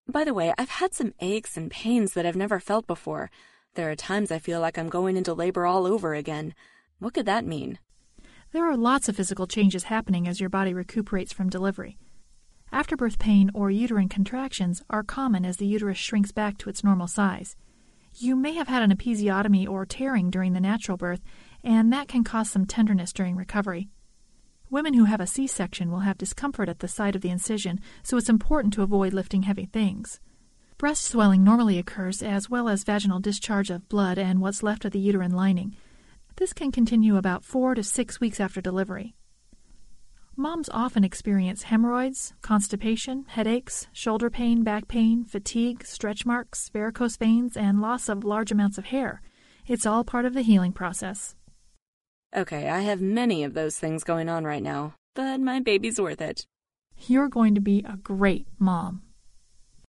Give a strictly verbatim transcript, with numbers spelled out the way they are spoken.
By the way, I've had some aches and pains that I've never felt before. There are times I feel like I'm going into labor all over again. What could that mean? There are lots of physical changes happening as your body recuperates from delivery. Afterbirth pain or uterine contractions are common as the uterus shrinks back to its normal size. You may have had an episiotomy or tearing during the natural birth, and that can cause some tenderness during recovery. Women who have a C-section will have discomfort at the site of the incision, so it's important to avoid lifting heavy things. Breast swelling normally occurs, as well as vaginal discharge of blood and what's left of the uterine lining. This can continue about four to six weeks after delivery. Moms often experience hemorrhoids, constipation, headaches, shoulder pain, back pain, fatigue, stretch marks, varicose veins, and loss of large amounts of hair. It's all part of the healing process. Okay, I have many of those things going on right now, but my baby's worth it. You're going to be a great mom.